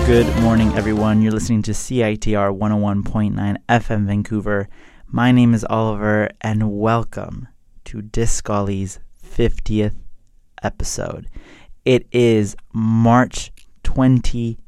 Good morning, everyone. You're listening to CITR 101.9 FM Vancouver. My name is Oliver, and welcome to Discolly's 50th episode. It is March 28th,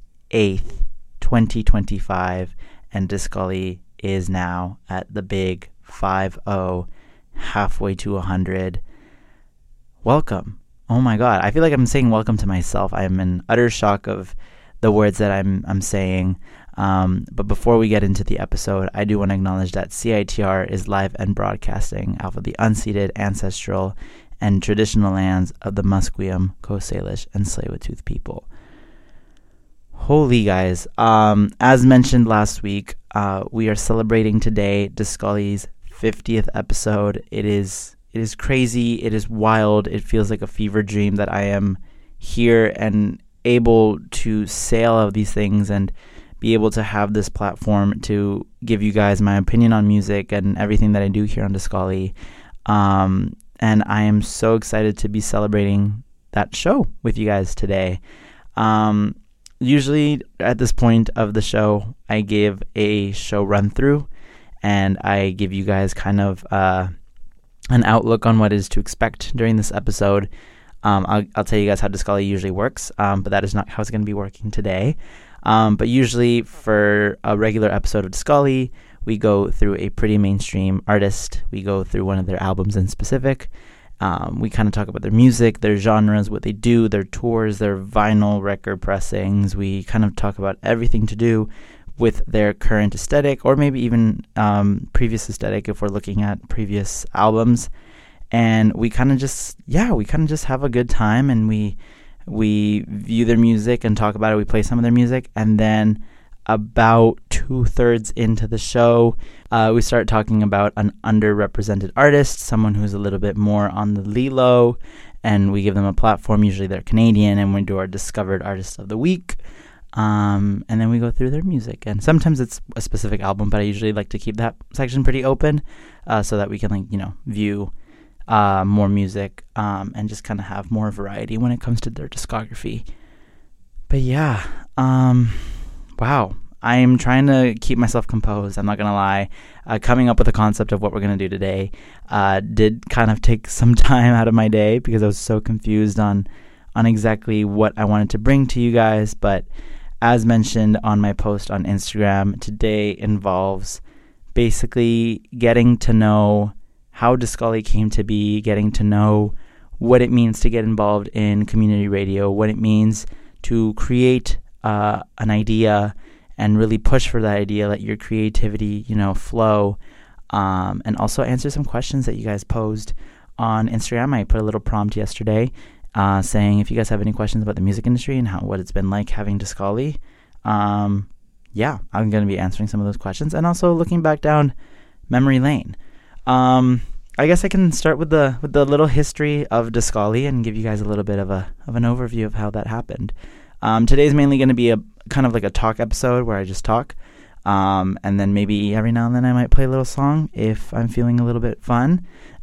2025, and Discolly is now at the big 5-0, halfway to 100. Welcome. Oh my God, I feel like I'm saying welcome to myself. I'm in utter shock of the words that I'm saying. But before we get into the episode, I do want to acknowledge that CITR is live and broadcasting off of the unceded, ancestral, and traditional lands of the Musqueam, Coast Salish, and Tsleil-Waututh people. Holy guys, as mentioned last week, we are celebrating today Discolly's 50th episode. It is crazy. It is wild. It feels like a fever dream that I am here and able to say all of these things and be able to have this platform to give you guys my opinion on music and everything that I do here on Discolly. And I am so excited to be celebrating that show with you guys today. Usually at this point of the show, I give a show run through and I give you guys kind of an outlook on what is to expect during this episode. I'll tell you guys how Discolly usually works, but that is not how it's going to be working today. But usually for a regular episode of Discolly, we go through a pretty mainstream artist. We go through one of their albums in specific. We kind of talk about their music, their genres, what they do, their tours, their vinyl record pressings. We kind of talk about everything to do with their current aesthetic, or maybe even previous aesthetic if we're looking at previous albums. And we kind of just have a good time, and we view their music and talk about it. We play some of their music, and then about 2/3 into the show, we start talking about an underrepresented artist, someone who's a little bit more on the low, and we give them a platform. Usually they're Canadian, and we do our Discovered Artist of the Week. And then we go through their music, and sometimes it's a specific album, but I usually like to keep that section pretty open, so that we can view more music, and just kind of have more variety when it comes to their discography. But yeah, wow, I am trying to keep myself composed. I'm not gonna lie. Coming up with a concept of what we're gonna do today did kind of take some time out of my day because I was so confused on exactly what I wanted to bring to you guys. But as mentioned on my post on Instagram, today involves basically getting to know how Discolly came to be, getting to know what it means to get involved in community radio, what it means to create an idea and really push for that idea, let your creativity, flow, and also answer some questions that you guys posed on Instagram. I put a little prompt yesterday saying if you guys have any questions about the music industry and what it's been like having Discolly. I'm going to be answering some of those questions and also looking back down memory lane. I guess I can start with the little history of Discolly and give you guys a little bit of an overview of how that happened. Today's mainly going to be a kind of like a talk episode where I just talk, and then maybe every now and then I might play a little song if I'm feeling a little bit fun.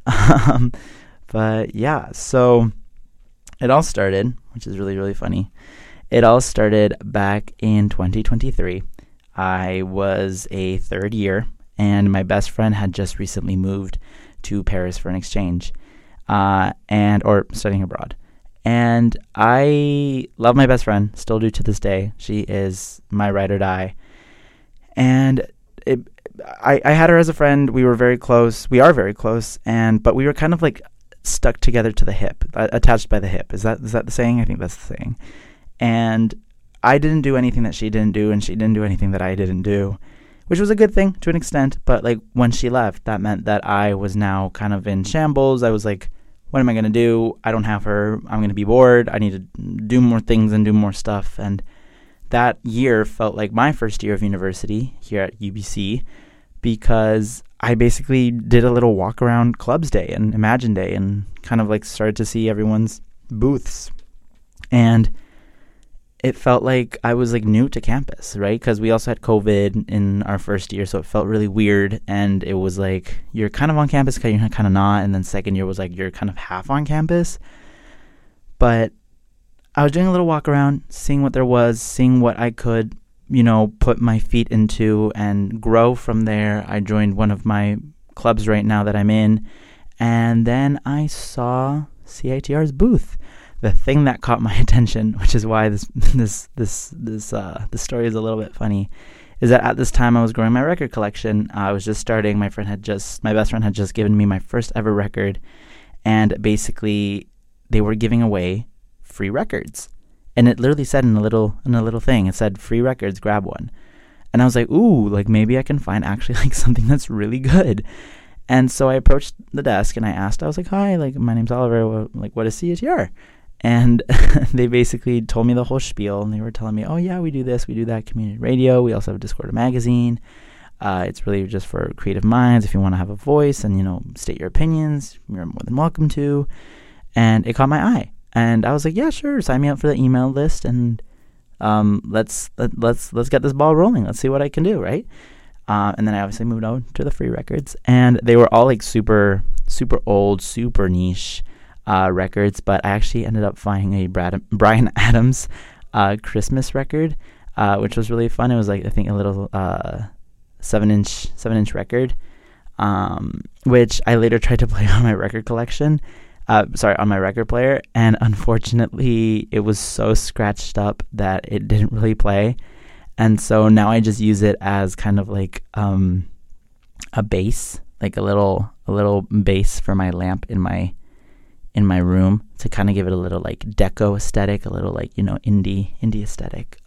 But yeah, so it all started, which is really, really funny. It all started back in 2023. I was a third year, and my best friend had just recently moved to Paris for an exchange, or studying abroad. And I love my best friend, still do to this day. She is my ride or die. And I had her as a friend. We were very close. We are very close, but we were kind of like stuck together to the hip, attached by the hip. Is that the saying? I think that's the saying. And I didn't do anything that she didn't do, and she didn't do anything that I didn't do, which was a good thing to an extent. But like when she left, that meant that I was now kind of in shambles. I was like, what am I going to do? I don't have her. I'm going to be bored. I need to do more things and do more stuff. And that year felt like my first year of university here at UBC, because I basically did a little walk around Clubs Day and Imagine Day and kind of like started to see everyone's booths. And it felt like I was like new to campus, right? Because we also had COVID in our first year, so it felt really weird. And it was like you're kind of on campus, you're kind of not. And then second year was like you're kind of half on campus. But I was doing a little walk around, seeing what there was, seeing what I could, put my feet into and grow from there. I joined one of my clubs right now that I'm in, and then I saw CITR's booth. The thing that caught my attention, which is why this story is a little bit funny, is that at this time I was growing my record collection. I was just starting. My best friend had just given me my first ever record, and basically they were giving away free records, and it literally said in a little thing, it said free records, grab one. And I was like, ooh, like maybe I can find actually like something that's really good. And so I approached the desk and I asked, I was like, hi, like my name's Oliver, what is CITR? And they basically told me the whole spiel, and they were telling me, oh yeah, we do this, we do that, community radio, we also have Discord magazine. It's really just for creative minds. If you want to have a voice and state your opinions, you're more than welcome to. And it caught my eye, and I was like, yeah, sure, sign me up for the email list, and let's get this ball rolling. Let's see what I can do, right? And then I obviously moved on to the free records, and they were all like super super old, super niche records, but I actually ended up finding a Bryan Adams Christmas record, which was really fun. It was like, I think, a little 7-inch record, which I later tried to play on my record collection. On my record player, and unfortunately it was so scratched up that it didn't really play. And so now I just use it as kind of like a base, like a little base for my lamp in my room, to kind of give it a little like deco aesthetic, a little like indie aesthetic.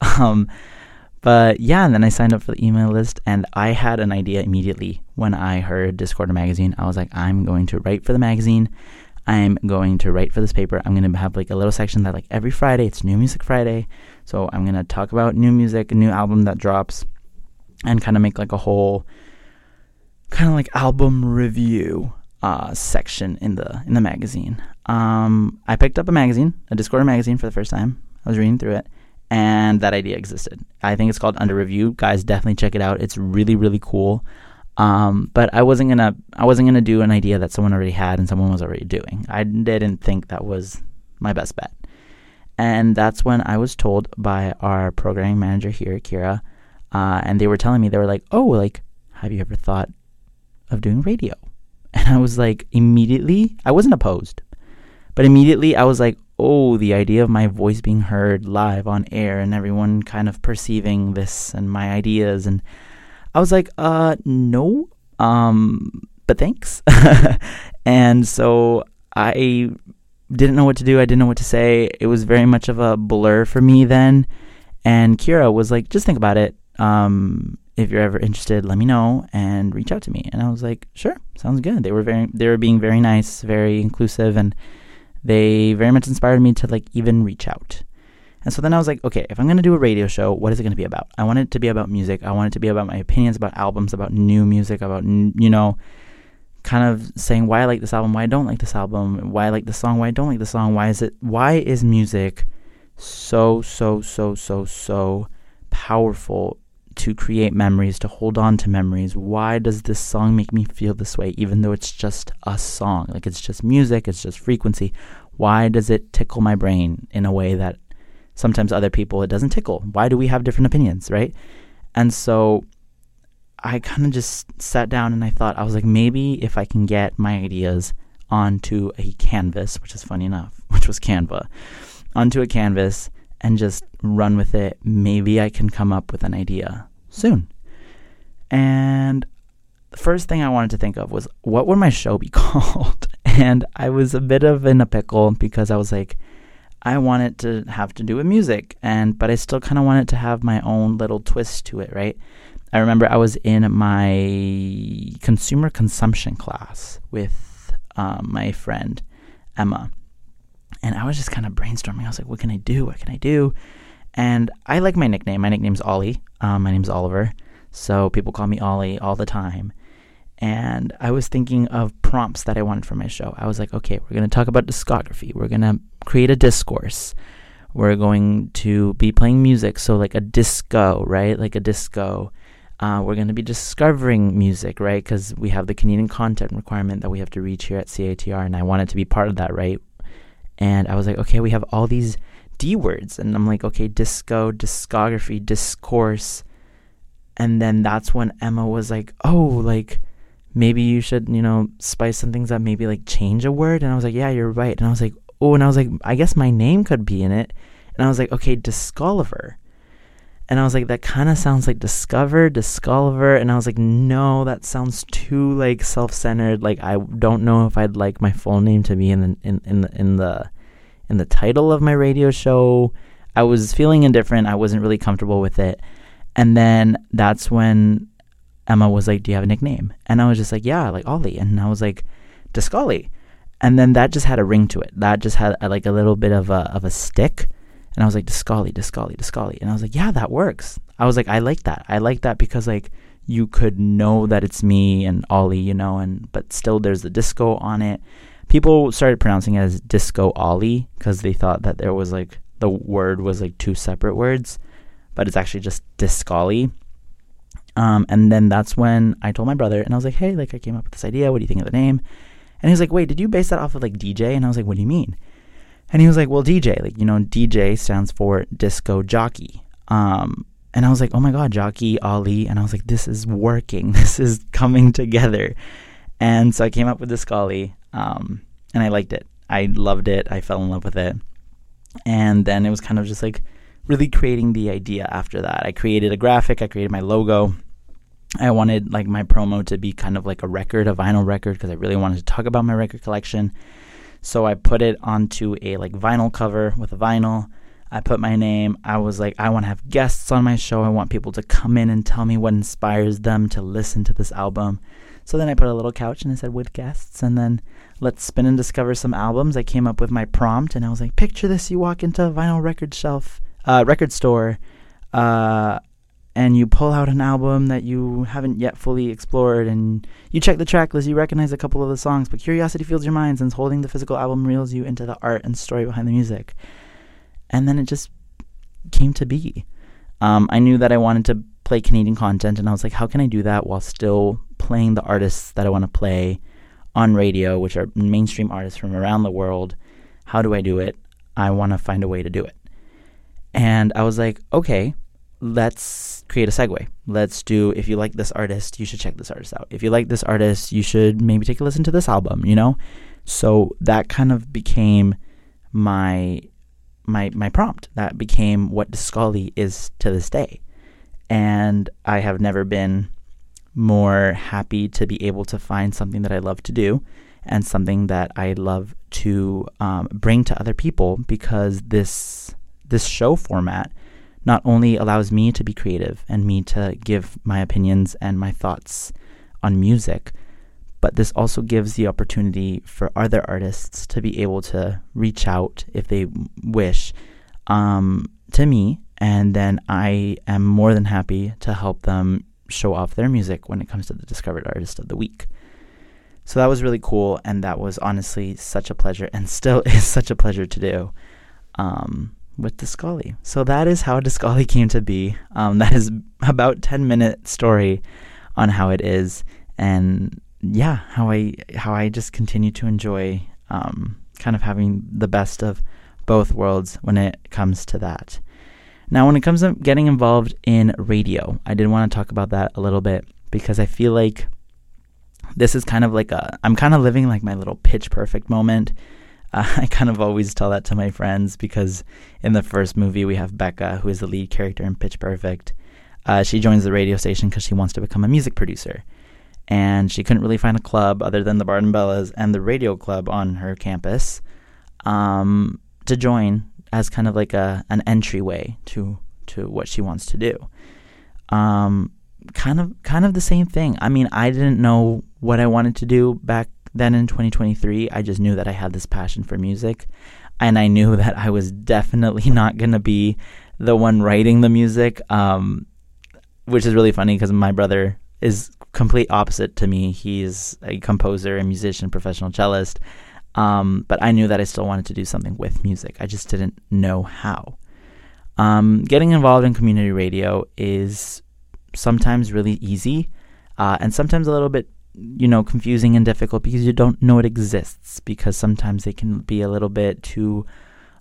But yeah, and then I signed up for the email list, and I had an idea immediately when I heard Discord magazine. I was like, I'm going to write for the magazine. I'm going to write for this paper. I'm going to have like a little section that like every Friday, it's New Music Friday. So I'm going to talk about new music, a new album that drops, and kind of make like a whole kind of like album review section in the magazine. I picked up a Discord magazine for the first time. I was reading through it, and that idea existed. I think it's called Under Review. Guys, definitely check it out. It's really, really cool. But I wasn't gonna do an idea that someone already had and someone was already doing. I didn't think that was my best bet. And that's when I was told by our programming manager here, Kira, and they were telling me, they were like, oh, like, have you ever thought of doing radio? And I was like, immediately, I wasn't opposed, but immediately I was like, oh, the idea of my voice being heard live on air and everyone kind of perceiving this and my ideas, and I was like, no, but thanks. And so I didn't know what to do. I didn't know what to say. It was very much of a blur for me then. And Kira was like, just think about it. If you're ever interested, let me know and reach out to me. And I was like, sure, sounds good. They were being very nice, very inclusive, and they very much inspired me to like even reach out. And so then I was like, okay, if I'm going to do a radio show, what is it going to be about? I want it to be about music. I want it to be about my opinions about albums, about new music, about, kind of saying why I like this album, why I don't like this album, why I like the song, why I don't like the song, why is music so powerful to create memories, to hold on to memories? Why does this song make me feel this way, even though it's just a song? Like, it's just music, it's just frequency. Why does it tickle my brain in a way that sometimes other people it doesn't tickle? Why do we have different opinions, right? And so I kind of just sat down and I was like, maybe if I can get my ideas onto a canvas, which is funny enough, which was Canva, onto a canvas and just run with it, maybe I can come up with an idea soon. And the first thing I wanted to think of was, what would my show be called? And I was a bit in a pickle, because I was like, I want it to have to do with music, but I still kind of want it to have my own little twist to it, right? I remember I was in my consumer consumption class with my friend, Emma, and I was just kind of brainstorming. I was like, what can I do? And I like my nickname. My nickname's Ollie. My name's Oliver, so people call me Ollie all the time. And I was thinking of prompts that I wanted for my show. I was like, okay, we're going to talk about discography. We're going to create a discourse. We're going to be playing music, so like a disco, right? Like a disco. We're going to be discovering music, right? Because we have the Canadian content requirement that we have to reach here at CITR, and I wanted to be part of that, right? And I was like, okay, we have all these D words. And I'm like, okay, disco, discography, discourse. And then that's when Emma was like, oh, like, maybe you should, spice some things up, maybe like change a word. And I was like, yeah, you're right. And I was like, oh, and I was like, I guess my name could be in it. And I was like, okay, Discoliver. And I was like, that kind of sounds like Discoliver. And I was like, no, that sounds too like self-centered. Like, I don't know if I'd like my full name to be in the title of my radio show. I was feeling indifferent. I wasn't really comfortable with it. And then that's when Emma was like, do you have a nickname? And I was just like, yeah, like Ollie. And I was like, Discolly. And then that just had a ring to it. That just had like a little bit of a stick. And I was like, Discolly. And I was like, yeah, that works. I was like, I like that. I like that because like you could know that it's me and Ollie, but still there's the disco on it. People started pronouncing it as Disco Ollie because they thought that there was like the word was like two separate words, but it's actually just Discolly. And then that's when I told my brother, and I was like, hey, like I came up with this idea. What do you think of the name? And he was like, wait, did you base that off of like DJ? And I was like, what do you mean? And he was like, well, DJ, like, DJ stands for disco jockey. And I was like, oh my God, jockey, Ollie. And I was like, this is working. This is coming together. And so I came up with Discolly, and I liked it. I loved it. I fell in love with it. And then it was kind of just like really creating the idea after that. I created a graphic. I created my logo. I wanted like my promo to be kind of like a vinyl record, because I really wanted to talk about my record collection. So I put it onto a like vinyl cover with a vinyl. I put my name. I was like, I want to have guests on my show. I want people to come in and tell me what inspires them to listen to this album. So then I put a little couch and I said, with guests, and then let's spin and discover some albums. I came up with my prompt, and I was like, picture this. You walk into a vinyl record store, and you pull out an album that you haven't yet fully explored, and you check the track list, you recognize a couple of the songs, but curiosity fills your mind, since holding the physical album reels you into the art and story behind the music. And then it just came to be. I knew that I wanted to play Canadian content, and I was like, how can I do that while still playing the artists that I want to play on radio, which are mainstream artists from around the world? How do I do it? I want to find a way to do it. And I was like, okay, let's create a segue. Let's do, if you like this artist, you should check this artist out. If you like this artist, you should maybe take a listen to this album, So that kind of became my prompt. That became what Discolly is to this day. And I have never been more happy to be able to find something that I love to do and something that I love to bring to other people, because this show format not only allows me to be creative and me to give my opinions and my thoughts on music, but this also gives the opportunity for other artists to be able to reach out, if they wish, to me, and then I am more than happy to help them show off their music when it comes to the Discovered Artist of the Week. So that was really cool, and that was honestly such a pleasure, and still is such a pleasure to do with Discolly. So that is how Discolly came to be. That is about 10-minute story on how it is, and yeah, how I just continue to enjoy kind of having the best of both worlds when it comes to that. Now, when it comes to getting involved in radio, I did want to talk about that a little bit, because I feel like this is kind of like I'm kind of living like my little Pitch Perfect moment. I kind of always tell that to my friends, because in the first movie we have Becca, who is the lead character in Pitch Perfect. She joins the radio station because she wants to become a music producer. And she couldn't really find a club other than the Barton Bellas and the radio club on her campus to join as kind of like an entryway to what she wants to do. Kind of the same thing. I mean, I didn't know what I wanted to do back then in 2023. I just knew that I had this passion for music, and I knew that I was definitely not going to be the one writing the music, which is really funny because my brother is complete opposite to me. He's a composer, a musician, professional cellist. But I knew that I still wanted to do something with music. I just didn't know how. Getting involved in community radio is sometimes really easy, and sometimes a little bit, confusing and difficult, because you don't know it exists, because sometimes they can be a little bit too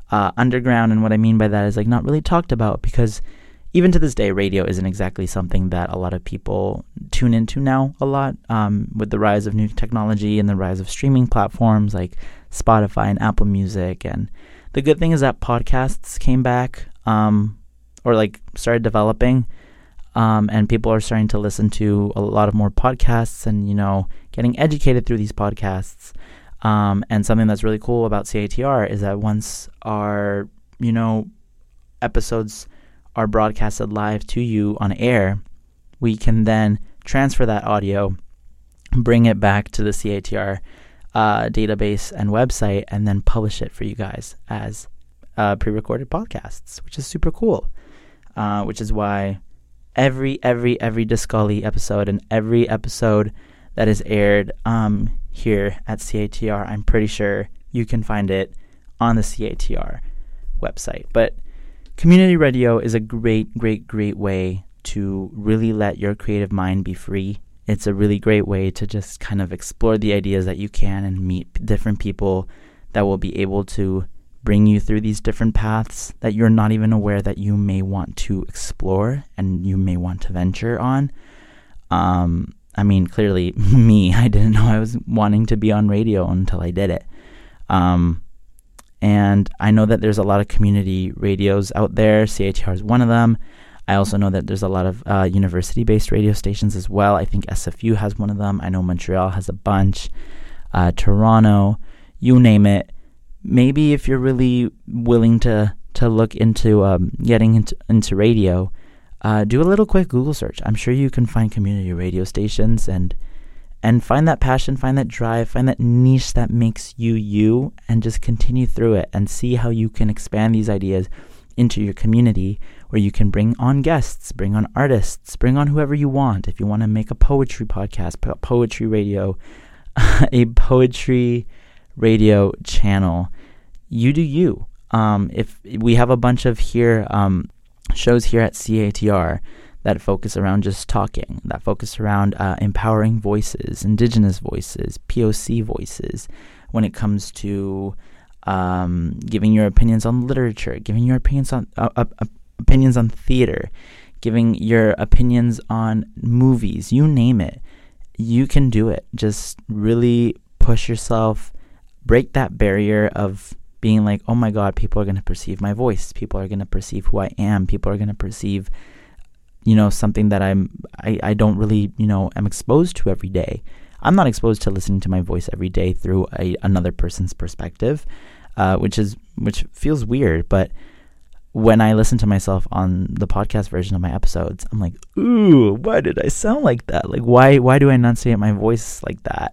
underground. And what I mean by that is like not really talked about, because even to this day, radio isn't exactly something that a lot of people tune into now a lot, with the rise of new technology and the rise of streaming platforms like Spotify and Apple Music. And the good thing is that podcasts came back, or like started developing, and people are starting to listen to a lot of more podcasts and, you know, getting educated through these podcasts. And something that's really cool about CITR is that once our, you know, episodes are broadcasted live to you on air, we can then transfer that audio, bring it back to the CITR database and website, and then publish it for you guys as pre-recorded podcasts, which is super cool. Which is why every Discully episode and every episode that is aired here at CITR, I'm pretty sure you can find it on the CITR website. But community radio is a great way to really let your creative mind be free. It's a really great way to just kind of explore the ideas that you can and meet different people that will be able to bring you through these different paths that you're not even aware that you may want to explore and you may want to venture on. I mean, clearly me, I didn't know I was wanting to be on radio until I did it. And I know that there's a lot of community radios out there. CITR is one of them. I also know that there's a lot of university-based radio stations as well. I think SFU has one of them. I know Montreal has a bunch. Toronto, you name it. Maybe if you're really willing to look into getting into radio, do a little quick Google search. I'm sure you can find community radio stations and find that passion, find that drive, find that niche that makes you, and just continue through it and see how you can expand these ideas into your community, where you can bring on guests, bring on artists, bring on whoever you want. If you want to make a poetry podcast, poetry radio, a poetry radio channel, you do you. If we have a bunch of shows here at CITR that focus around just talking, that focus around empowering voices, indigenous voices, POC voices, when it comes to giving your opinions on literature, giving your opinions on theater, giving your opinions on movies, you name it. You can do it. Just really push yourself, break that barrier of being like, oh my God, people are going to perceive my voice. People are going to perceive who I am. People are going to perceive, you know, something that I don't really, you know, am exposed to every day. I'm not exposed to listening to my voice every day through another person's perspective, which feels weird. But when I listen to myself on the podcast version of my episodes, I'm like, ooh, why did I sound like that? Like, why do I enunciate my voice like that?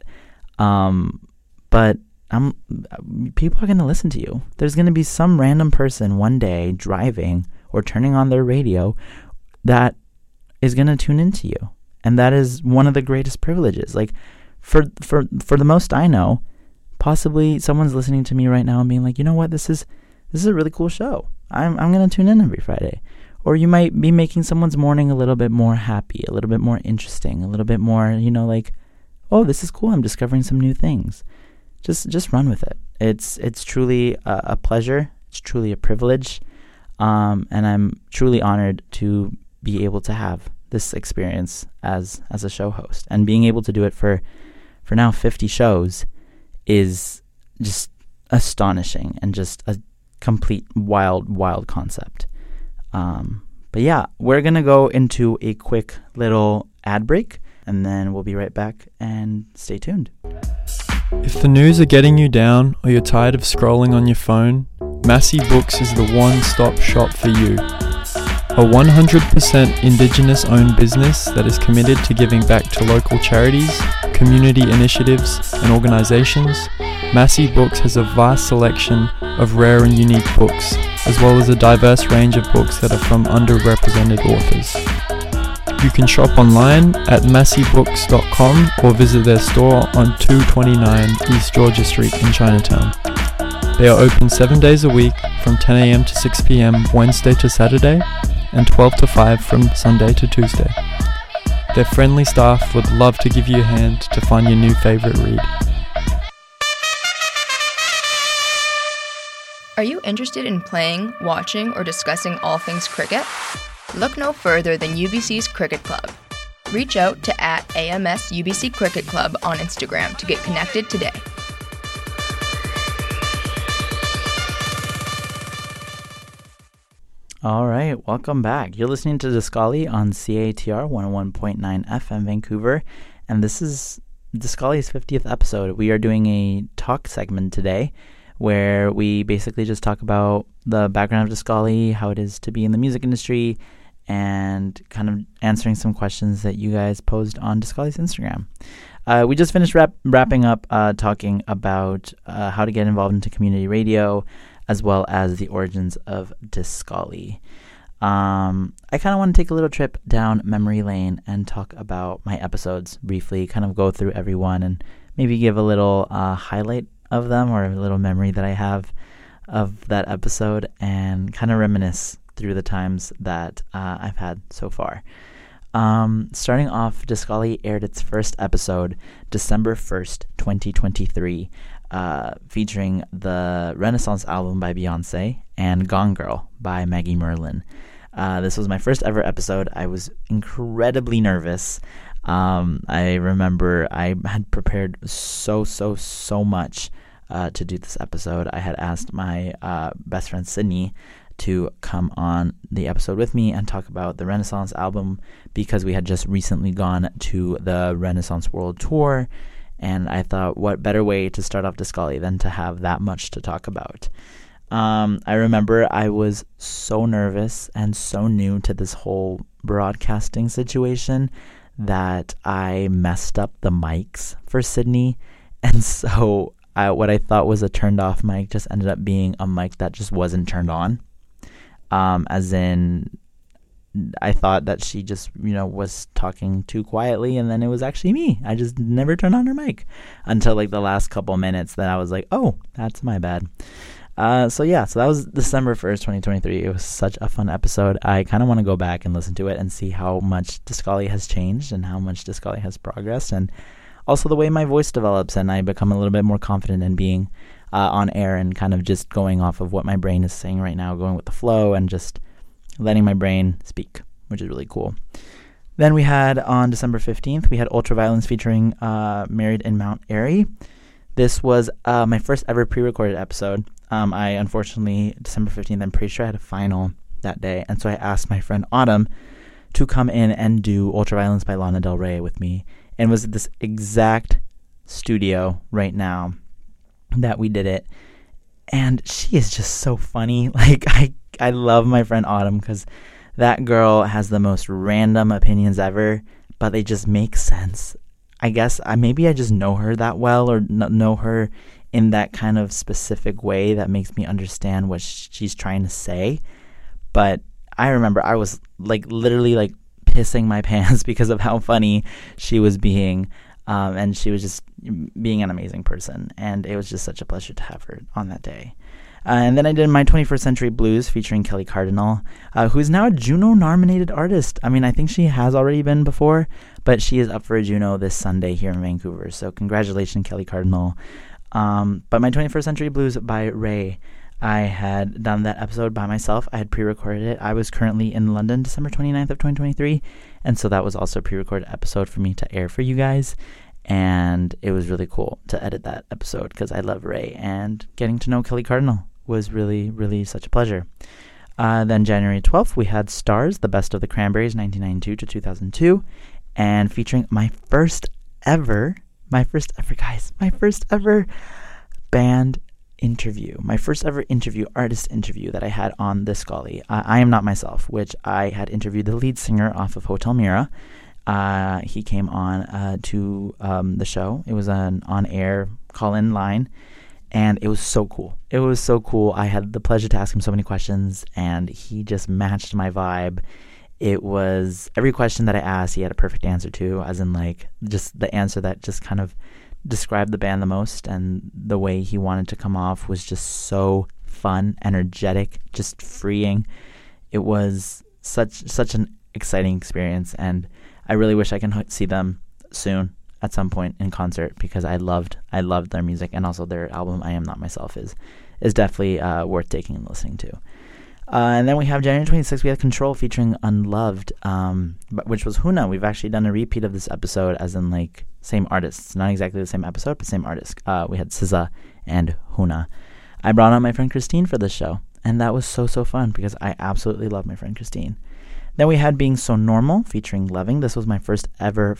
But people are going to listen to you. There's going to be some random person one day driving or turning on their radio that is going to tune into you. And that is one of the greatest privileges. Like, for the most I know, possibly someone's listening to me right now and being like, you know what, this is a really cool show. I'm going to tune in every Friday. Or you might be making someone's morning a little bit more happy, a little bit more interesting, a little bit more, you know, like, oh, this is cool. I'm discovering some new things. Just run with it. It's truly a pleasure. It's truly a privilege. And I'm truly honored to be able to have this experience as a show host. And being able to do it for now 50 shows is just astonishing and just a complete wild concept. But yeah, we're going to go into a quick little ad break, and then we'll be right back, and stay tuned. If the news are getting you down or you're tired of scrolling on your phone, Massey Books is the one-stop shop for you. A 100% Indigenous-owned business that is committed to giving back to local charities, community initiatives, and organizations, Massey Books has a vast selection of rare and unique books, as well as a diverse range of books that are from underrepresented authors. You can shop online at masseybooks.com or visit their store on 229 East Georgia Street in Chinatown. They are open 7 days a week from 10 a.m. to 6 p.m. Wednesday to Saturday and 12 to 5 from Sunday to Tuesday. Their friendly staff would love to give you a hand to find your new favorite read. Are you interested in playing, watching, or discussing all things cricket? Look no further than UBC's Cricket Club. Reach out to @AMS UBC Cricket Club on Instagram to get connected today. All right, welcome back. You're listening to Discali on CATR 101.9 FM Vancouver, and this is Discali's 50th episode. We are doing a talk segment today where we basically just talk about the background of Discali, how it is to be in the music industry, and kind of answering some questions that you guys posed on Discali's Instagram. We just finished wrapping up talking about how to get involved into community radio, as well as the origins of Discali. I kind of want to take a little trip down memory lane and talk about my episodes briefly, kind of go through everyone and maybe give a little highlight of them or a little memory that I have of that episode and kind of reminisce through the times that I've had so far. Starting off, Discali aired its first episode December 1st, 2023, featuring the Renaissance album by Beyonce and Gone Girl by Maggie Merlin. This was my first ever episode. I was incredibly nervous. I remember I had prepared so much to do this episode. I had asked my best friend Sydney to come on the episode with me and talk about the Renaissance album because we had just recently gone to the Renaissance World Tour, and I thought what better way to start off Discali than to have that much to talk about. I remember I was so nervous and so new to this whole broadcasting situation that I messed up the mics for Sydney, and so what I thought was a turned off mic just ended up being a mic that just wasn't turned on. As in, I thought that she just, was talking too quietly, and then it was actually me. I just never turned on her mic until like the last couple minutes. Then I was like, oh, that's my bad. So that was December 1st, 2023. It was such a fun episode. I kind of want to go back and listen to it and see how much Discali has changed and how much Discali has progressed, and also the way my voice develops and I become a little bit more confident in being on air and kind of just going off of what my brain is saying right now, going with the flow and just letting my brain speak, which is really cool. Then we had on December 15th, we had Ultraviolence featuring Married in Mount Airy. This was my first ever pre-recorded episode. I unfortunately, December 15th, I'm pretty sure I had a final that day. And so I asked my friend Autumn to come in and do Ultraviolence by Lana Del Rey with me. And it was at this exact studio right now that we did it. And she is just so funny. Like, I love my friend Autumn because that girl has the most random opinions ever, but they just make sense. I guess maybe I just know her that well, or know her in that kind of specific way that makes me understand what she's trying to say. But I remember I was like literally like pissing my pants because of how funny she was being, and she was just being an amazing person, and it was just such a pleasure to have her on that day. And then I did my 21st Century Blues featuring Kelly Cardinal, who's now a Juno-nominated artist. I mean, I think she has already been before, but she is up for a Juno this Sunday here in Vancouver. So congratulations, Kelly Cardinal. But my 21st Century Blues by Ray, I had done that episode by myself. I had pre-recorded it. I was currently in London December 29th of 2023, and so that was also a pre-recorded episode for me to air for you guys. And it was really cool to edit that episode because I love Ray, and getting to know Kelly Cardinal was really, really such a pleasure. Then January 12th, we had Stars, the Best of the Cranberries, 1992 to 2002, and featuring my first ever band interview, my first ever artist interview that I had on Discali. I Am Not Myself, which I had interviewed the lead singer off of Hotel Mira. He came on to the show. It was an on-air call-in line, and it was so cool. I had the pleasure to ask him so many questions, and he just matched my vibe. It was every question that I asked, he had a perfect answer to, as in like just the answer that just kind of described the band the most, and the way he wanted to come off was just so fun, energetic, just freeing. It was such an exciting experience, and I really wish I can see them soon at some point in concert because I loved their music, and also their album I Am Not Myself is is definitely worth taking and listening to. And then we have January 26th, we have Control featuring Unloved, which was Huna. We've actually done a repeat of this episode, as in like same artists. Not exactly the same episode, but same artist. We had SZA and Huna. I brought on my friend Christine for this show, and that was so fun because I absolutely love my friend Christine. Then we had Being So Normal featuring Loving. This was my first ever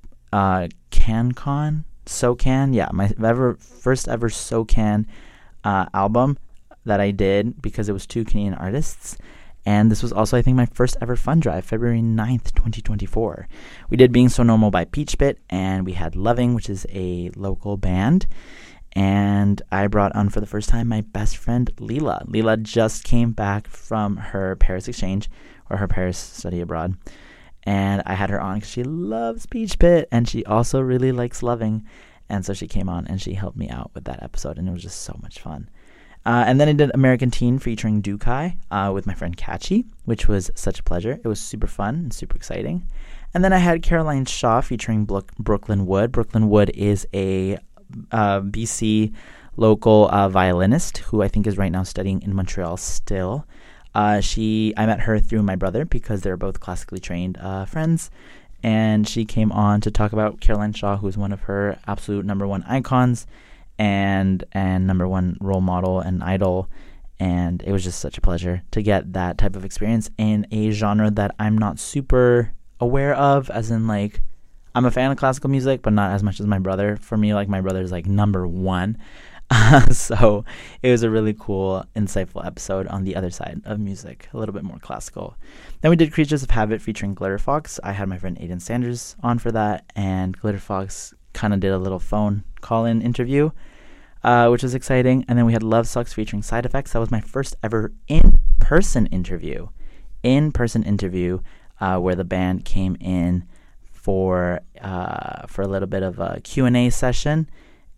CanCon, SoCan. Yeah, my first ever SoCan album that I did because it was 2 Canadian artists. And this was also, I think, my first ever fun drive, February 9th, 2024. We did Being So Normal by Peach Pit, and we had Loving, which is a local band. And I brought on for the first time my best friend, Leela. Leela just came back from her Paris exchange, or her Paris study abroad. And I had her on because she loves Peach Pit, and she also really likes Loving. And so she came on, and she helped me out with that episode, and it was just so much fun. And then I did American Teen featuring Dukai with my friend Catchy, which was such a pleasure. It was super fun and super exciting. And then I had Caroline Shaw featuring Brooklyn Wood. Brooklyn Wood is a BC local violinist who I think is right now studying in Montreal still. I met her through my brother because they're both classically trained friends. And she came on to talk about Caroline Shaw, who is one of her absolute number one icons and number one role model and idol. And it was just such a pleasure to get that type of experience in a genre that I'm not super aware of, as in like I'm a fan of classical music, but not as much as my brother. For me, like my brother's like number one. So it was a really cool, insightful episode on the other side of music, a little bit more classical. Then we did Creatures of Habit featuring Glitter Fox. I had my friend Aiden Sanders on for that, and Glitter Fox kind of did a little phone call-in interview, which was exciting. And then we had Love Sucks featuring Side Effects. That was my first ever in-person interview, where the band came in for a little bit of a Q&A session.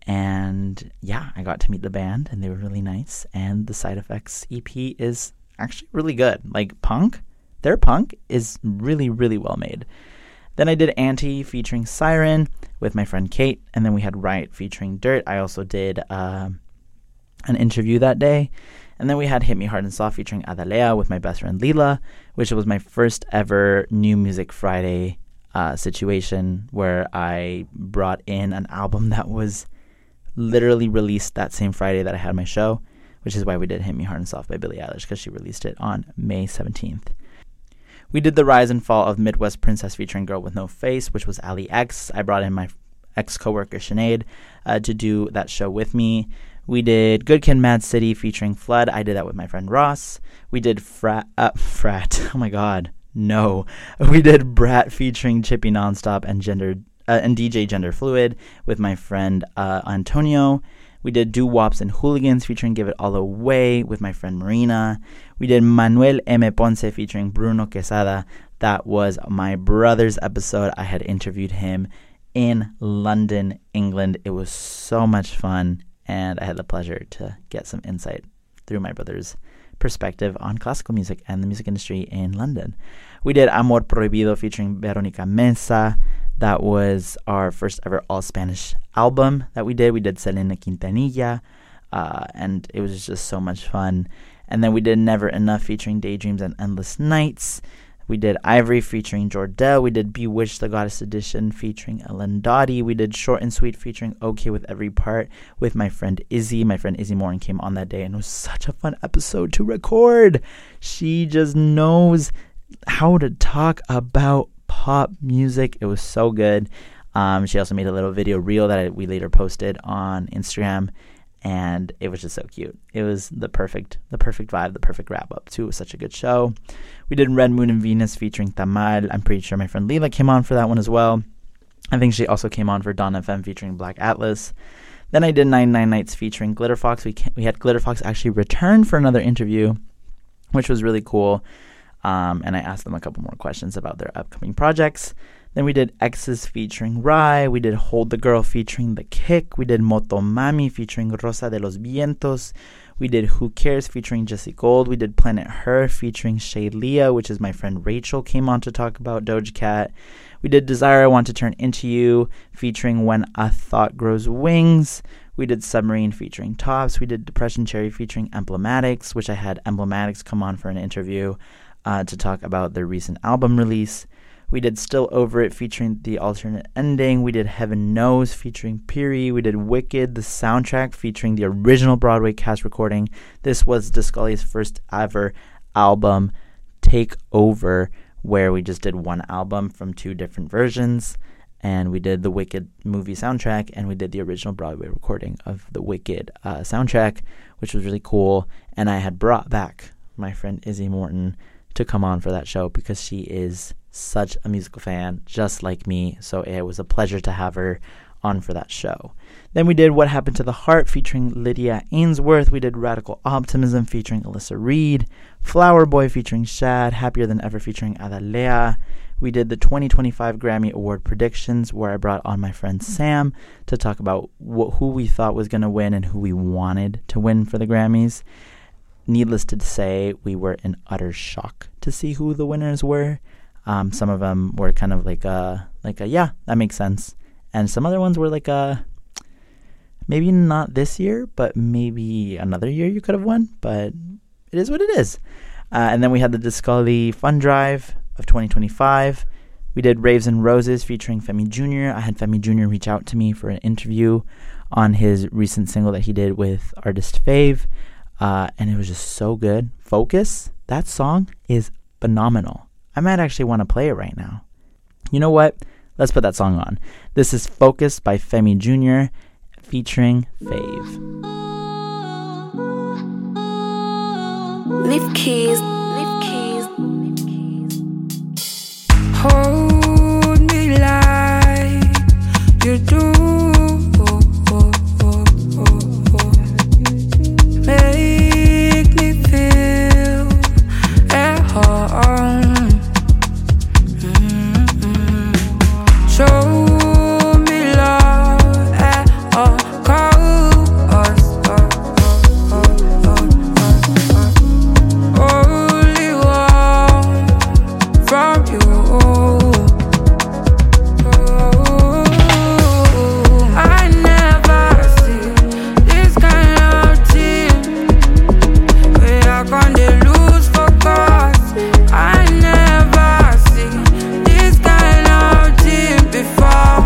And yeah, I got to meet the band, and they were really nice. And the Side Effects EP is actually really good. Like their punk is really, really well made. Then I did Anti featuring Siren with my friend Kate, and then we had Riot featuring Dirt. I also did an interview that day. And then we had Hit Me Hard and Soft featuring Adalea with my best friend Leela, which was my first ever New Music Friday situation where I brought in an album that was literally released that same Friday that I had my show, which is why we did Hit Me Hard and Soft by Billie Eilish, because she released it on May 17th. We did The Rise and Fall of Midwest Princess featuring Girl With No Face, which was Ali X. I brought in my ex-coworker Sinead to do that show with me. We did Good Kid, Mad City featuring Flood. I did that with my friend Ross. We did Frat. Oh my God, no. We did Brat featuring Chippy Nonstop and DJ Gender Fluid with my friend Antonio. We did Doo Wops and Hooligans featuring Give It All Away with my friend Marina. We did Manuel M. Ponce featuring Bruno Quesada. That was my brother's episode. I had interviewed him in London, England. It was so much fun, and I had the pleasure to get some insight through my brother's perspective on classical music and the music industry in London. We did Amor Prohibido featuring Veronica Mesa. That was our first ever all-Spanish album that we did. We did Selena Quintanilla, and it was just so much fun. And then we did Never Enough featuring Daydreams and Endless Nights. We did Ivory featuring Jordelle. We did Bewitched, the Goddess Edition featuring Ellen Dottie. We did Short and Sweet featuring Okay With Every Part with my friend Izzy. My friend Izzy Morin came on that day, and it was such a fun episode to record. She just knows how to talk about pop music. It was so good. She also made a little video reel that we later posted on Instagram, and it was just so cute. It was the perfect vibe, the perfect wrap up to such a good show. We did Red Moon and Venus featuring Tamal. I'm pretty sure my friend Leela came on for that one as well. I think she also came on for Dawn FM featuring Black Atlas. Then I did 99 Nights featuring Glitter Fox. We had Glitter Fox actually return for another interview, which was really cool. And I asked them a couple more questions about their upcoming projects. Then we did X's featuring Rai. We did Hold the Girl featuring The Kick. We did Motomami featuring Rosa de los Vientos. We did Who Cares featuring Jessie Gold. We did Planet Her featuring Shay Leah, which is my friend Rachel came on to talk about Doja Cat. We did Desire I Want to Turn Into You featuring When a Thought Grows Wings. We did Submarine featuring Tops. We did Depression Cherry featuring Emblematics, which I had Emblematics come on for an interview to talk about their recent album release. We did Still Over It featuring The Alternate Ending. We did Heaven Knows featuring Piri. We did Wicked, the soundtrack featuring the original Broadway cast recording. This was Discully's first ever album, Take Over, where we just did one album from two different versions. And we did the Wicked movie soundtrack, and we did the original Broadway recording of the Wicked soundtrack, which was really cool. And I had brought back my friend Izzy Morton to come on for that show because she is such a musical fan, just like me. So it was a pleasure to have her on for that show. Then we did What Happened to the Heart featuring Lydia Ainsworth. We did Radical Optimism featuring Alyssa Reed. Flower Boy featuring Shad. Happier Than Ever featuring Adalea. We did the 2025 Grammy Award predictions, where I brought on my friend Sam to talk about who we thought was going to win and who we wanted to win for the Grammys. Needless to say, we were in utter shock to see who the winners were. Some of them were kind of like a yeah, that makes sense. And some other ones were like maybe not this year, but maybe another year you could have won. But it is what it is. And then we had the Discully Fun Drive of 2025. We did Raves and Roses featuring Femi Jr. I had Femi Jr. reach out to me for an interview on his recent single that he did with artist Fave. And it was just so good. Focus, that song is phenomenal. I might actually want to play it right now. You know what? Let's put that song on. This is Focus by Femi Jr. featuring Fave. Leave keys. Hold me like you do. Make me feel at home. Show me love at all costs. Only one from you. I never see this kind of team where I can't lose focus. I never see this kind of team before.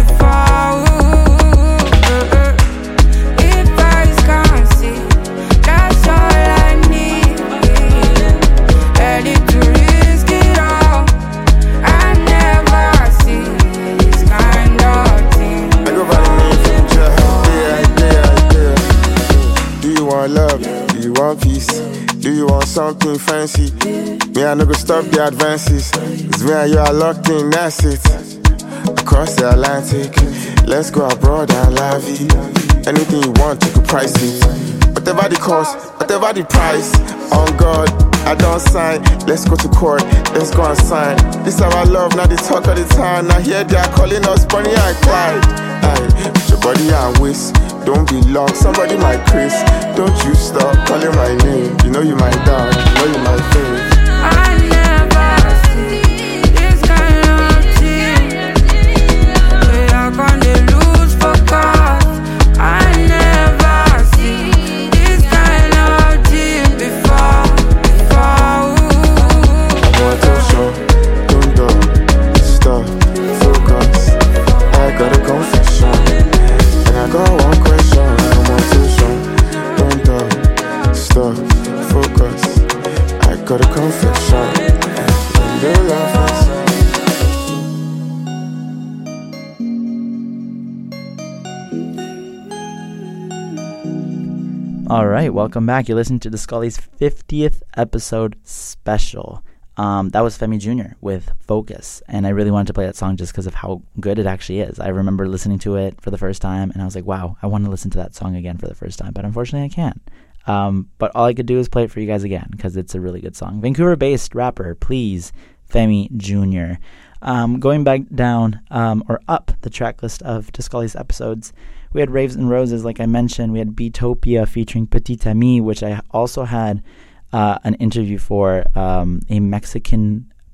If eyes can't see, that's all I need. Ready to risk it all. I never see this kind of team. I go by the name from Jah. Yeah. Do you want love? Do you want peace? Do you want something fancy? Me, I no go stop the advances. It's me and you are locked in, that's it. Across the Atlantic, let's go abroad and la vie. Anything you want, you can price it. Whatever the cost, whatever the price. On God, I don't sign. Let's go to court, let's go and sign. This our love, now they talk all the time. Now here they are calling us Bonnie and Clyde. Aye, put your body and waist. Don't be long, somebody my Chris. Don't you stop calling my name. You know you my dog, you know you my fave. I never see this kind of team where I can't lose focus. I never see this kind of team before. I want to show, don't stop, focus. I got a confession, and I got one question. I want to show, don't stop, focus. I got a confession, and they laugh us. All right, welcome back. You're listening to Discully's 50th episode special. That was Femi Jr. with Focus, and I really wanted to play that song just because of how good it actually is. I remember listening to it for the first time, and I was like, wow, I want to listen to that song again for the first time, but unfortunately I can't. But all I could do is play it for you guys again because it's a really good song. Vancouver-based rapper, please, Femi Jr. Going back down or up the track list of Discully's episodes, we had Raves and Roses, like I mentioned. We had Beatopia featuring Petite Amie, which I also had an interview for a Mexican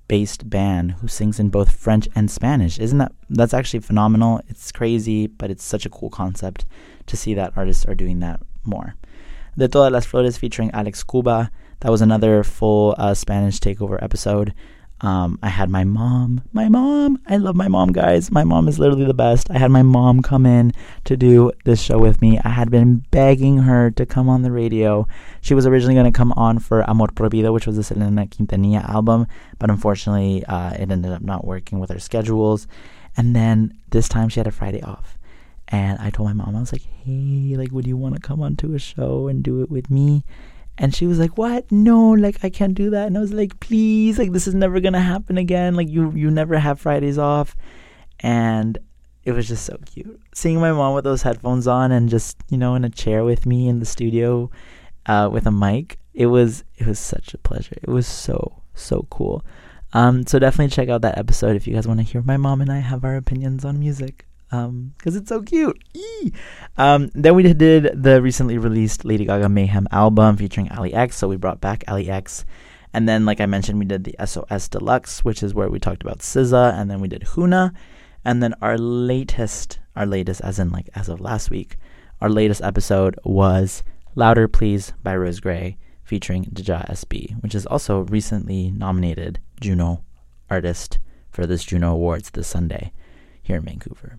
based band who sings in both French and Spanish. That's actually phenomenal. It's crazy, but it's such a cool concept to see that artists are doing that more. De Todas las Flores featuring Alex Cuba. That was another full Spanish takeover episode. I had my mom. I love my mom, guys. My mom is literally the best. I had my mom come in to do this show with me. I had been begging her to come on the radio. She was originally going to come on for Amor Prohibido, which was the Selena Quintanilla album, but unfortunately it ended up not working with her schedules. And then this time she had a Friday off. And I told my mom, I was like, hey, like, would you want to come onto a show and do it with me? And she was like, what? No, like, I can't do that. And I was like, please, like, this is never going to happen again. Like, you never have Fridays off. And it was just so cute. Seeing my mom with those headphones on and just, in a chair with me in the studio with a mic, it was such a pleasure. It was so, so cool. So definitely check out that episode if you guys want to hear my mom and I have our opinions on music. Because it's so cute. Then we did the recently released Lady Gaga Mayhem album featuring Ali X, so we brought back Ali X. And then, like I mentioned, we did the SOS Deluxe, which is where we talked about SZA, and then we did Huna. And then our latest as in like as of last week, our latest episode was Louder Please by Rose Gray featuring Dja SB, which is also recently nominated Juno Artist for this Juno Awards this Sunday here in Vancouver.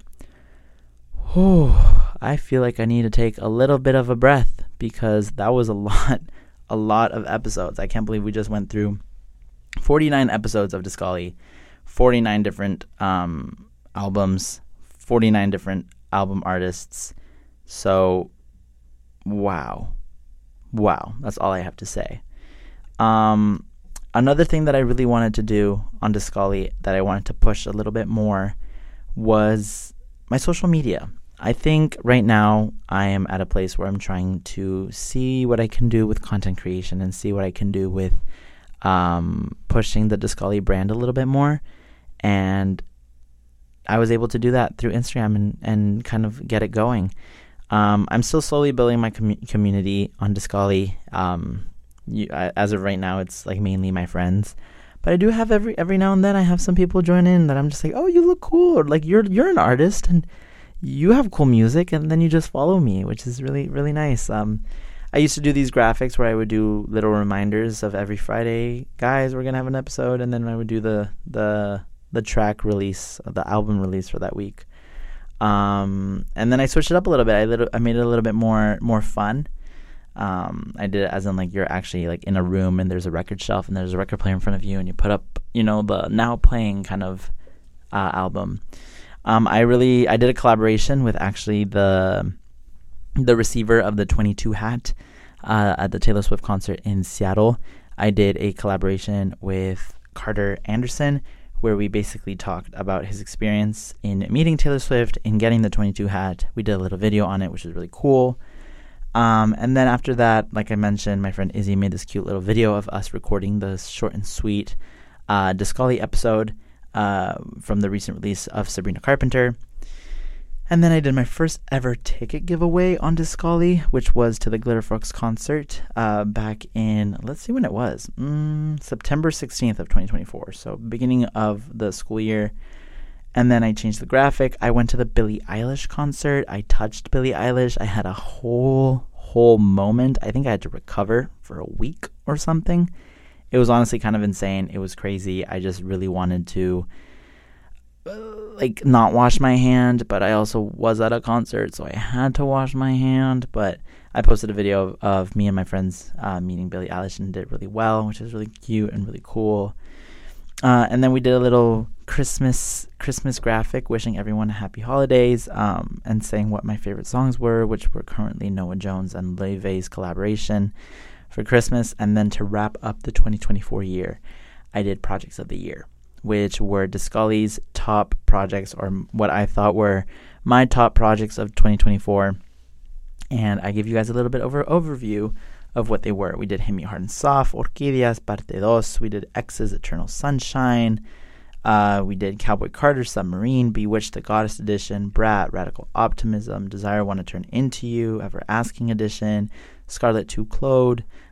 Oh, I feel like I need to take a little bit of a breath because that was a lot of episodes. I can't believe we just went through 49 episodes of Discali, 49 different albums, 49 different album artists. So, wow, that's all I have to say. Another thing that I really wanted to do on Discali that I wanted to push a little bit more was my social media. I think right now I am at a place where I'm trying to see what I can do with content creation and see what I can do with pushing the Discali brand a little bit more. And I was able to do that through Instagram and kind of get it going. I'm still slowly building my community on Discali. As of right now, it's like mainly my friends. But I do have every now and then I have some people join in that I'm just like, oh, you look cool. Or like you're an artist and you have cool music, and then you just follow me, which is really, really nice. I used to do these graphics where I would do little reminders of every Friday, guys, we're gonna have an episode, and then I would do the track release, the album release for that week. And then I switched it up a little bit. I made it a little bit more fun. I did it as in like you're actually like in a room and there's a record shelf and there's a record player in front of you and you put up, the now playing kind of album. I did a collaboration with actually the receiver of the 22 hat at the Taylor Swift concert in Seattle. I did a collaboration with Carter Anderson where we basically talked about his experience in meeting Taylor Swift and getting the 22 hat. We did a little video on it, which was really cool. And then after that, like I mentioned, my friend Izzy made this cute little video of us recording the short and sweet Discali episode from the recent release of Sabrina Carpenter. And then I did my first ever ticket giveaway on Discali, which was to the Glitterfrogs concert back in, let's see when it was, September 16th of 2024, so beginning of the school year. And then I changed the graphic. I went to the Billie Eilish concert. I touched Billie Eilish. I had a whole moment. I think I had to recover for a week or something. It was honestly kind of insane. It was crazy. I just really wanted to not wash my hand, but I also was at a concert, so I had to wash my hand. But I posted a video of me and my friends meeting Billie Eilish and did really well, which is really cute and really cool. And then we did a little Christmas graphic wishing everyone happy holidays and saying what my favorite songs were, which were currently Noah Jones and Levi's collaboration for Christmas. And then to wrap up the 2024 year, I did Projects of the Year, which were Discali's top projects, or what I thought were my top projects of 2024. And I give you guys a little bit overview of what they were. We did Hit Me Hard and Soft, Orquídeas, Parte 2. We did X's Eternal Sunshine. We did Cowboy Carter, Submarine, Bewitched the Goddess Edition, Brat, Radical Optimism, Desire Wanna Turn Into You, Ever Asking Edition, Scarlet 2 Claude,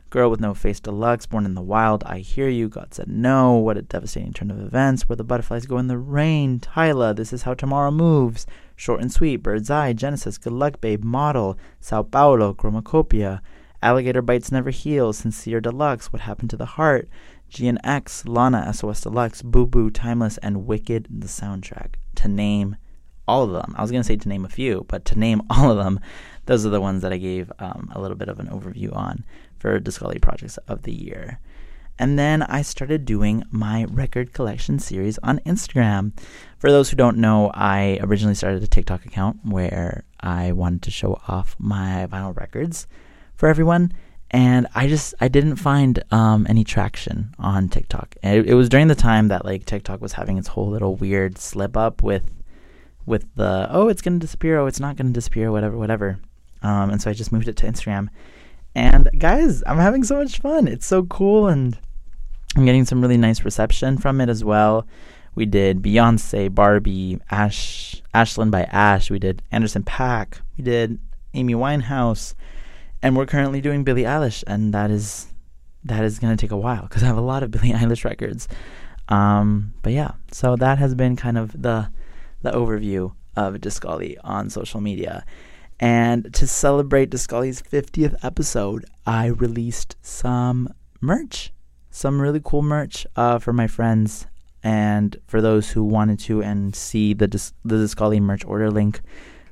Girl with No Face Deluxe, Born in the Wild, I Hear You, God Said No, What a Devastating Turn of Events, Where the Butterflies Go in the Rain, Tyla, This Is How Tomorrow Moves, Short and Sweet, Bird's Eye, Genesis, Good Luck Babe, Model, Sao Paulo, Chromacopia, Alligator Bites Never Heal, Sincere Deluxe, What Happened to the Heart, GNX, Lana, SOS Deluxe, Boo Boo, Timeless, and Wicked, the soundtrack, to name all of them. I was going to say to name a few, but to name all of them, those are the ones that I gave a little bit of an overview on for Discali Projects of the Year. And then I started doing my record collection series on Instagram. For those who don't know, I originally started a TikTok account where I wanted to show off my vinyl records for everyone. And I didn't find any traction on TikTok. And it was during the time that like TikTok was having its whole little weird slip up with the, oh, it's going to disappear, oh, it's not going to disappear, whatever. And so I just moved it to Instagram. And guys, I'm having so much fun. It's so cool, and I'm getting some really nice reception from it as well. We did Beyonce, Barbie, Ashlyn by Ash. We did Anderson .Paak. We did Amy Winehouse. And we're currently doing Billie Eilish, and that is going to take a while because I have a lot of Billie Eilish records. But yeah, so that has been kind of the overview of Discali on social media. And to celebrate Discali's 50th episode, I released some merch, some really cool merch for my friends and for those who wanted to and see the Discali merch order link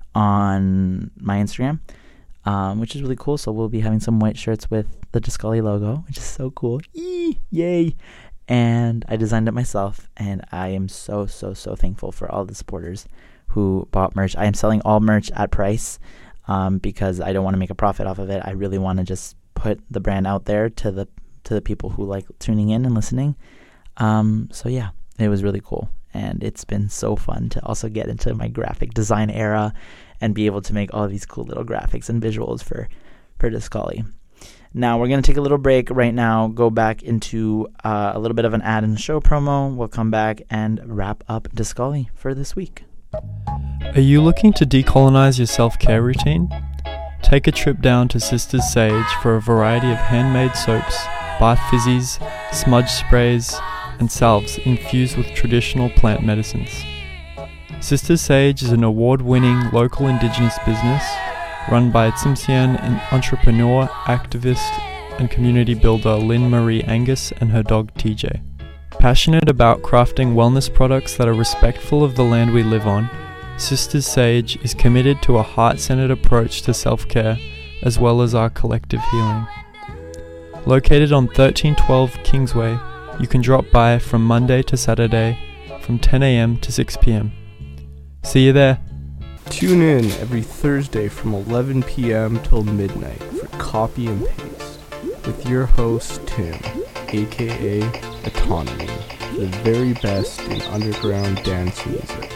on my Instagram, which is really cool. So we'll be having some white shirts with the Discali logo, which is so cool. Yay! And I designed it myself, and I am so thankful for all the supporters who bought merch. I am selling all merch at price because I don't want to make a profit off of it. I really want to just put the brand out there to the people who like tuning in and listening. So yeah, it was really cool, and it's been so fun to also get into my graphic design era and be able to make all of these cool little graphics and visuals for Discali. Now we're going to take a little break right now, go back into a little bit of an ad and show promo. We'll come back and wrap up Discali for this week. Are you looking to decolonize your self-care routine? Take a trip down to Sisters Sage for a variety of handmade soaps, bath fizzies, smudge sprays, and salves infused with traditional plant medicines. Sisters Sage is an award-winning local indigenous business run by Tsimshian entrepreneur, activist, and community builder Lynn Marie Angus and her dog TJ. Passionate about crafting wellness products that are respectful of the land we live on, Sisters Sage is committed to a heart-centered approach to self-care as well as our collective healing. Located on 1312 Kingsway, you can drop by from Monday to Saturday from 10 a.m. to 6 p.m. See you there. Tune in every Thursday from 11 p.m. till midnight for Copy and Paste with your host Tim, aka Autonomy, for the very best in underground dance music.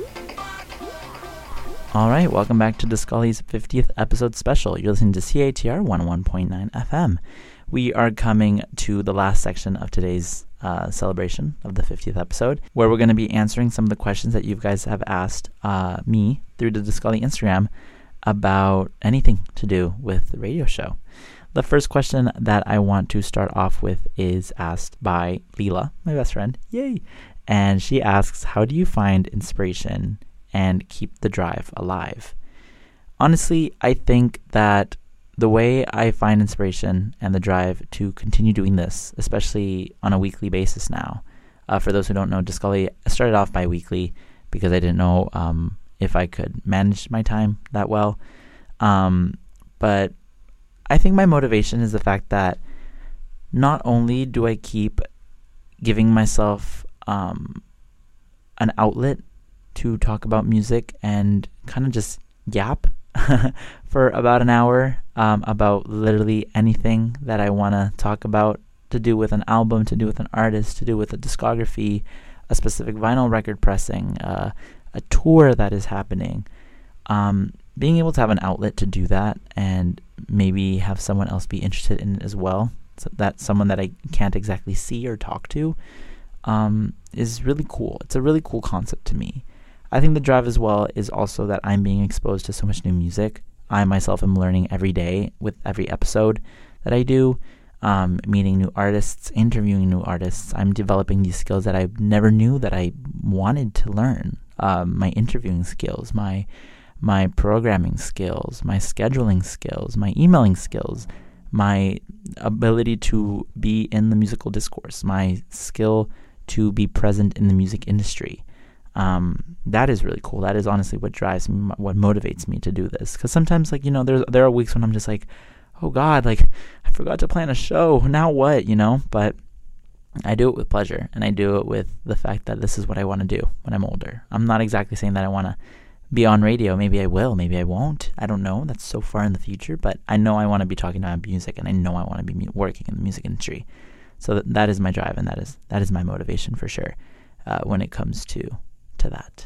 Alright, welcome back to Discali's 50th episode special. You're listening to CATR 101.9 FM. We are coming to the last section of today's celebration of the 50th episode, where we're going to be answering some of the questions that you guys have asked me through the Discali Instagram about anything to do with the radio show. The first question that I want to start off with is asked by Leela, my best friend. Yay! And she asks, how do you find inspiration and keep the drive alive? Honestly, I think that the way I find inspiration and the drive to continue doing this, especially on a weekly basis now, for those who don't know, Discali started off bi-weekly because I didn't know if I could manage my time that well. But I think my motivation is the fact that not only do I keep giving myself an outlet to talk about music and kind of just yap for about an hour about literally anything that I want to talk about, to do with an album, to do with an artist, to do with a discography, a specific vinyl record pressing, a tour that is happening. Being able to have an outlet to do that and maybe have someone else be interested in it as well, so that someone that I can't exactly see or talk to, is really cool. It's a really cool concept to me. I think the drive as well is also that I'm being exposed to so much new music. I myself am learning every day with every episode that I do. meeting new artists, interviewing new artists. I'm developing these skills that I never knew that I wanted to learn. My interviewing skills, my programming skills, my scheduling skills, my emailing skills, my ability to be in the musical discourse, my skill to be present in the music industry. That is really cool. That is honestly what drives me, what motivates me to do this. Because sometimes, like, there are weeks when I'm just like, oh God, like, I forgot to plan a show. Now what, But I do it with pleasure, and I do it with the fact that this is what I want to do when I'm older. I'm not exactly saying that I want to be on radio. Maybe I will, maybe I won't. I don't know. That's so far in the future, but I know I want to be talking about music, and I know I want to be working in the music industry. So that is my drive, and that is my motivation for sure when it comes to that.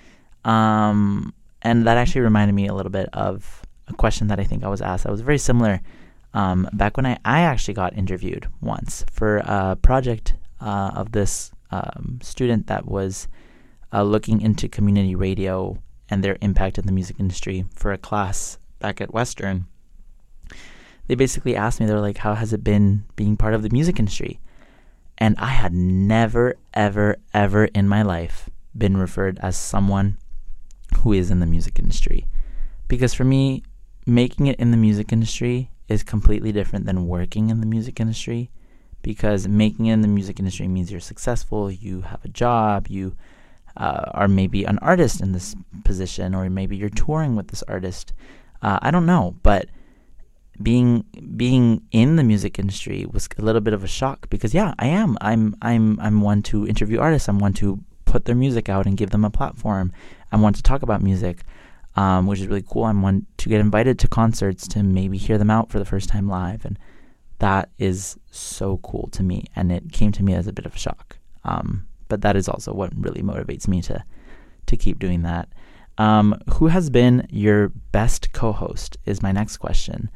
And that actually reminded me a little bit of a question that I think I was asked that was very similar back when I actually got interviewed once for a project of this student that was looking into community radio and their impact in the music industry for a class back at Western. They basically asked me, they were like, how has it been being part of the music industry? And I had never, ever, ever in my life been referred as someone who is in the music industry. Because for me, making it in the music industry is completely different than working in the music industry. Because making it in the music industry means you're successful, you have a job, you are maybe an artist in this position, or maybe you're touring with this artist. I don't know, but being in the music industry was a little bit of a shock, because yeah, I am. I'm one to interview artists. I'm one to put their music out and give them a platform. I'm one to talk about music, which is really cool. I'm one to get invited to concerts to maybe hear them out for the first time live, and that is so cool to me. And it came to me as a bit of a shock. But that is also what really motivates me to keep doing that. Who has been your best co-host is my next question.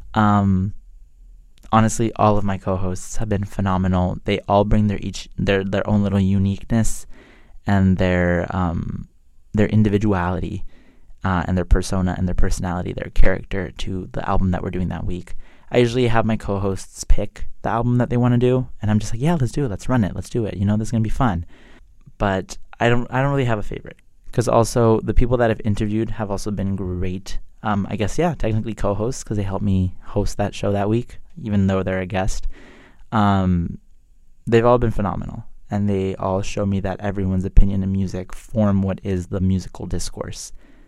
Honestly, all of my co-hosts have been phenomenal. They all bring their own little uniqueness and their individuality and their persona and their personality, their character to the album that we're doing that week. I usually have my co-hosts pick the album that they want to do, and I'm just like, yeah, let's do it, let's run it, let's do it. This is gonna be fun. But I don't really have a favorite, because also the people that I've interviewed have also been great. I guess, yeah, technically co-hosts, because they helped me host that show that week, even though they're a guest. They've all been phenomenal, and they all show me that everyone's opinion in music form what is the musical discourse.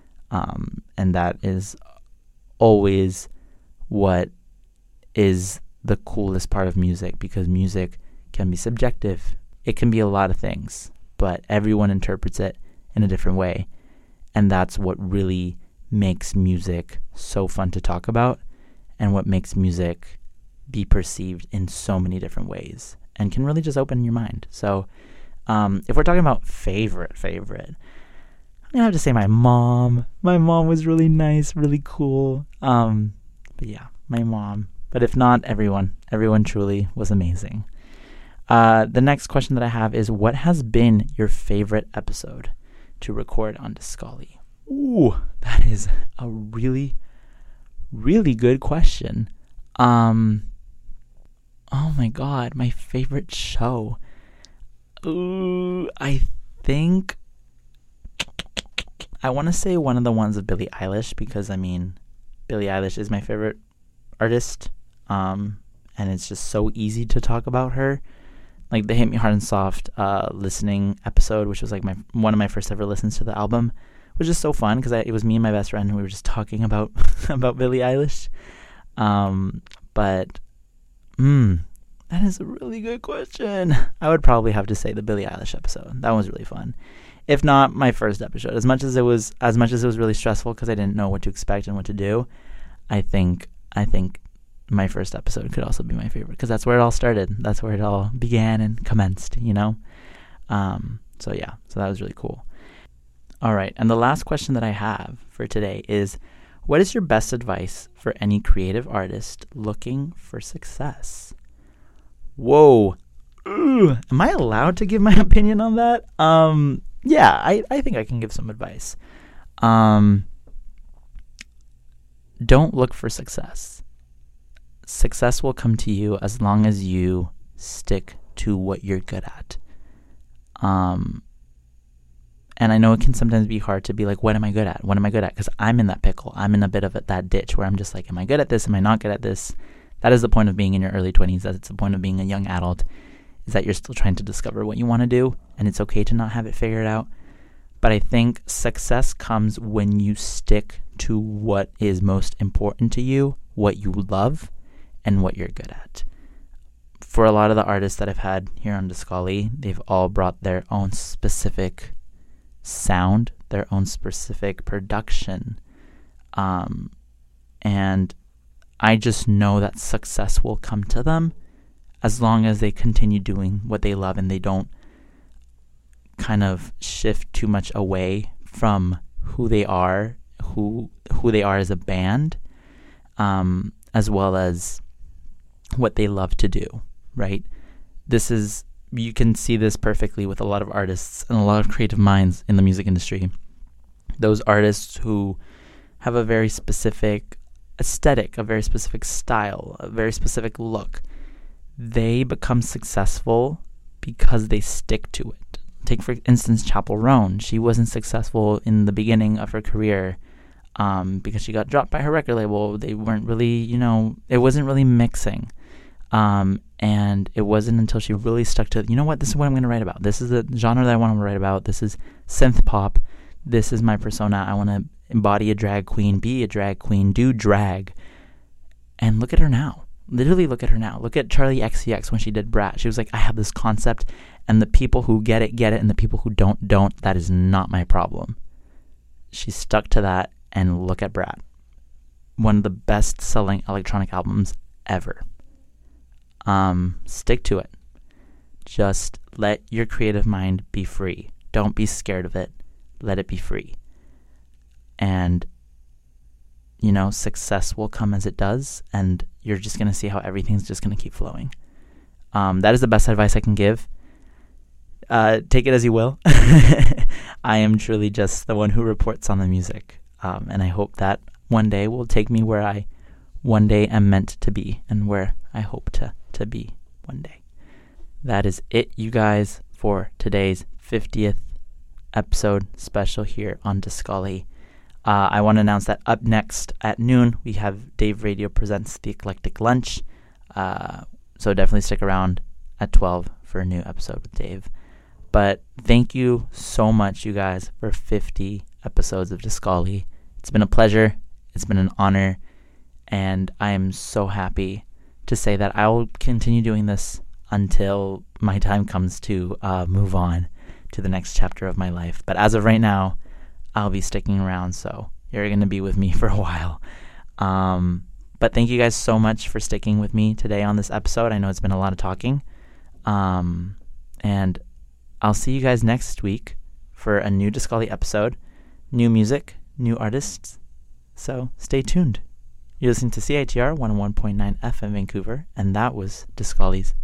And that is always what is the coolest part of music, because music can be subjective. It can be a lot of things, but everyone interprets it in a different way. And that's what really makes music so fun to talk about, and what makes music be perceived in so many different ways, and can really just open your mind. So if we're talking about favorite, I'm gonna have to say my mom. My mom was really nice, really cool. But yeah, my mom. But if not, everyone truly was amazing. The next question that I have is, what has been your favorite episode to record on Discali? Ooh, that is a really, really good question. Oh my God, my favorite show. Ooh, I think I want to say one of the ones of Billie Eilish, because Billie Eilish is my favorite artist. And it's just so easy to talk about her. Like the Hit Me Hard and Soft listening episode, which was like one of my first ever listens to the album, was just so fun, because it was me and my best friend, and we were just talking about Billie Eilish. But that is a really good question. I would probably have to say the Billie Eilish episode. That was really fun. If not my first episode, as much as it was really stressful because I didn't know what to expect and what to do, I think my first episode could also be my favorite, because that's where it all started. That's where it all began and commenced, So that was really cool. All right, and the last question that I have for today is, what is your best advice for any creative artist looking for success? Whoa. Ooh, am I allowed to give my opinion on that? Yeah, I think I can give some advice. Don't look for success. success will come to you as long as you stick to what you're good at. And I know it can sometimes be hard to be like, what am I good at? What am I good at? Because I'm in that pickle. I'm in a bit of that ditch where I'm just like, am I good at this? Am I not good at this? That is the point of being in your early 20s. That's the point of being a young adult, is that you're still trying to discover what you want to do, and it's okay to not have it figured out. But I think success comes when you stick to what is most important to you, what you love, and what you're good at. For a lot of the artists that I've had here on Discali, they've all brought their own specific sound, their own specific production. And I just know that success will come to them as long as they continue doing what they love and they don't kind of shift too much away from who they are, who they are as a band, as well as what they love to do, right? You can see this perfectly with a lot of artists and a lot of creative minds in the music industry. Those artists who have a very specific aesthetic, a very specific style, a very specific look, they become successful because they stick to it. Take, for instance, Chappell Roan. She wasn't successful in the beginning of her career because she got dropped by her record label. They weren't really, it wasn't really mixing. And it wasn't until she really stuck to, this is what I'm going to write about. This is the genre that I want to write about. This is synth pop. This is my persona. I want to embody a drag queen, be a drag queen, do drag. And look at her now. Literally look at her now. Look at Charlie XCX when she did Brat. She was like, I have this concept, and the people who get it, and the people who don't. That is not my problem. She stuck to that, and look at Brat. One of the best-selling electronic albums ever. Stick to it. Just let your creative mind be free. Don't be scared of it. Let it be free. And, success will come as it does, and you're just going to see how everything's just going to keep flowing. That is the best advice I can give. Take it as you will. I am truly just the one who reports on the music. And I hope that one day will take me where I one day am meant to be, and where I hope to be one day. That is it, you guys, for today's 50th episode special here on Discali. I want to announce that up next at noon, we have Dave Radio presents The Eclectic Lunch. So definitely stick around at 12 for a new episode with Dave. But thank you so much, you guys, for 50 episodes of Discali. It's been a pleasure. It's been an honor. And I am so happy to say that I will continue doing this until my time comes to move on to the next chapter of my life. But as of right now, I'll be sticking around, so you're going to be with me for a while. But thank you guys so much for sticking with me today on this episode. I know it's been a lot of talking. And I'll see you guys next week for a new Discali episode. New music, new artists. So stay tuned. You're listening to CITR 101.9 FM Vancouver, and that was Discali's